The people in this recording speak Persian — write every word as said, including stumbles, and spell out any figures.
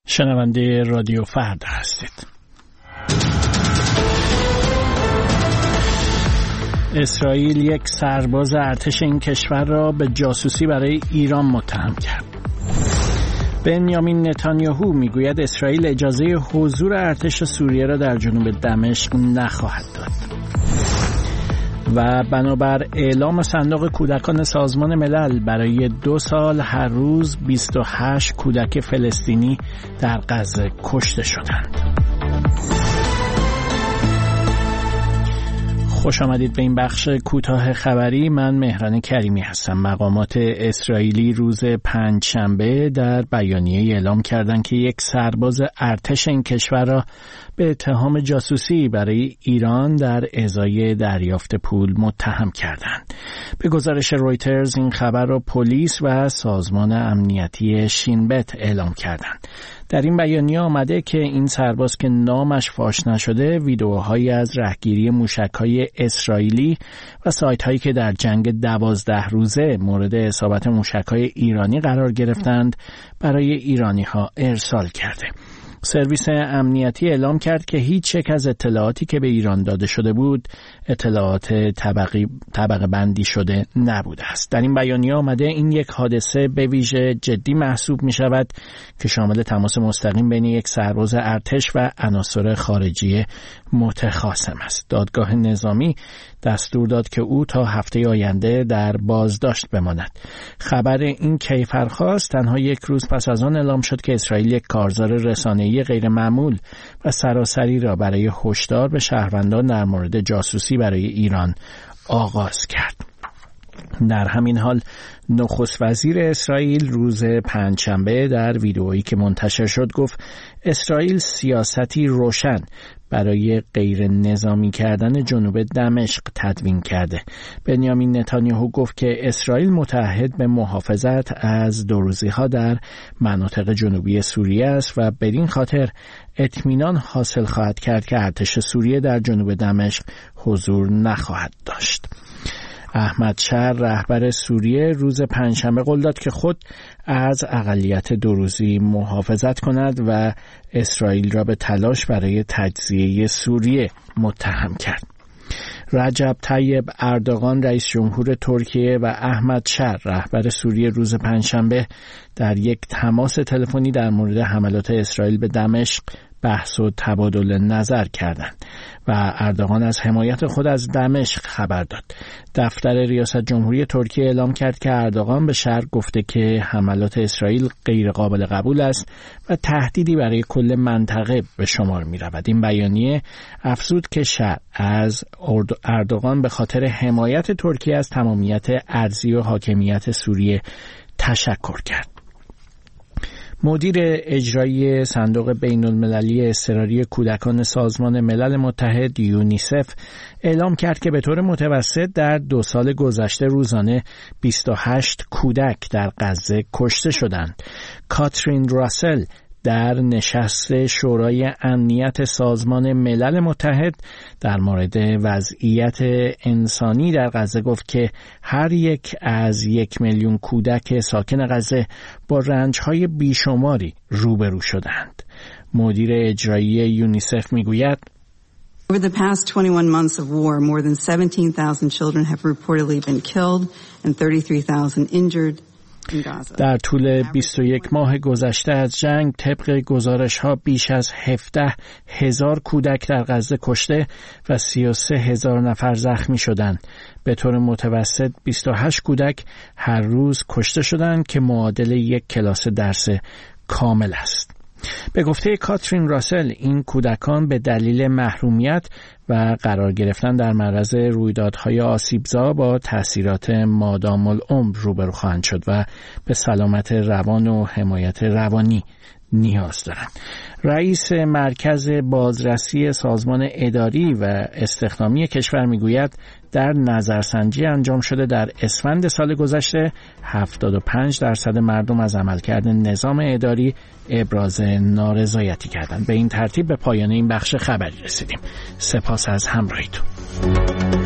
شنونده رادیو فردا هستید. اسرائیل یک سرباز ارتش این کشور را به جاسوسی برای ایران متهم کرد. بنیامین نتانیاهو میگوید اسرائیل اجازه حضور ارتش سوریه را در جنوب دمشق نخواهد داد. و بنابر اعلام صندوق کودکان سازمان ملل برای دو سال هر روز بیست و هشت کودک فلسطینی در غزه کشته شدند. خوش آمدید به این بخش کوتاه خبری. من مهران کریمی هستم. مقامات اسرائیلی روز پنجشنبه در بیانیه اعلام کردند که یک سرباز ارتش این کشور را به اتهام جاسوسی برای ایران در ازای دریافت پول متهم کردند. به گزارش رویترز این خبر را پلیس و سازمان امنیتی شینبت اعلام کردند. در این بیانیه آمده که این سرباز که نامش فاش نشده ویدئوهایی از رهگیری موشک‌های اسرائیلی و سایت‌هایی که در جنگ دوازده روزه مورد اصابت موشک‌های ایرانی قرار گرفتند برای ایرانی‌ها ارسال کرده. سرویس امنیتی اعلام کرد که هیچ یک از اطلاعاتی که به ایران داده شده بود اطلاعات طبقی طبقه بندی شده نبوده است. در این بیانیه آمده این یک حادثه به ویژه جدی محسوب می شود که شامل تماس مستقیم بین یک سرباز ارتش و عناصر خارجی متخاصم است. دادگاه نظامی دستور داد که او تا هفته آینده در بازداشت بماند. خبر این کیفرخواست تنها یک روز پس از آن اعلام شد که اسرائیل یک کارزار رسانه‌ای غیر معمول و سراسری را برای هشدار به شهروندان در مورد جاسوسی برای ایران آغاز کرد. در همین حال نخست وزیر اسرائیل روز پنجشنبه در ویدئویی که منتشر شد گفت اسرائیل سیاستی روشن برای غیر نظامی کردن جنوب دمشق تدوین کرده. بنیامین نتانیاهو گفت که اسرائیل متعهد به محافظت از دوروزی‌ها در مناطق جنوبی سوریه است و بدین خاطر اطمینان حاصل خواهد کرد که ارتش سوریه در جنوب دمشق حضور نخواهد داشت. احمد شر رهبر سوریه روز پنجشنبه قول داد که خود از اقلیت دروزی محافظت کند و اسرائیل را به تلاش برای تجزیه سوریه متهم کرد. رجب طیب اردوغان رئیس جمهور ترکیه و احمد شر رهبر سوریه روز پنجشنبه در یک تماس تلفنی در مورد حملات اسرائیل به دمشق بحث و تبادل نظر کردند و اردوغان از حمایت خود از دمشق خبر داد. دفتر ریاست جمهوری ترکیه اعلام کرد که اردوغان به شر گفته که حملات اسرائیل غیر قابل قبول است و تهدیدی برای کل منطقه به شمار می رود. این بیانیه افزود که شر از اردوغان به خاطر حمایت ترکیه از تمامیت ارضی و حاکمیت سوریه تشکر کرد. مدیر اجرایی صندوق بین المللی اضطراری کودکان سازمان ملل متحد یونیسف اعلام کرد که به طور متوسط در دو سال گذشته روزانه بیست و هشت کودک در غزه کشته شدند. کاترین راسل در نشست شورای امنیت سازمان ملل متحد در مورد وضعیت انسانی در غزه گفت که هر یک از یک میلیون کودک ساکن غزه با رنج‌های بیشماری روبرو شدند. مدیر اجرایی یونیسف میگوید Over the past twenty-one months of war, more than seventeen thousand children have reportedly been killed and thirty-three thousand injured. در طول بیست و یک ماه گذشته از جنگ طبق گزارش‌ها بیش از هفده هزار کودک در غزه کشته و سی و سه هزار نفر زخمی شدند. به طور متوسط بیست و هشت کودک هر روز کشته شدند که معادل یک کلاس درس کامل است. به گفته کاترین راسل این کودکان به دلیل محرومیت و قرار گرفتن در معرض رویدادهای آسیبزا با تأثیرات مادام العمر روبرو خواهند شد و به سلامت روان و حمایت روانی نیاز دارند. رئیس مرکز بازرسی سازمان اداری و استخدامی کشور میگوید در نظرسنجی انجام شده در اسفند سال گذشته هفتاد و پنج درصد مردم از عملکرد نظام اداری ابراز نارضایتی کردند. به این ترتیب به پایان این بخش خبری رسیدیم. سپاس از همراهیتون.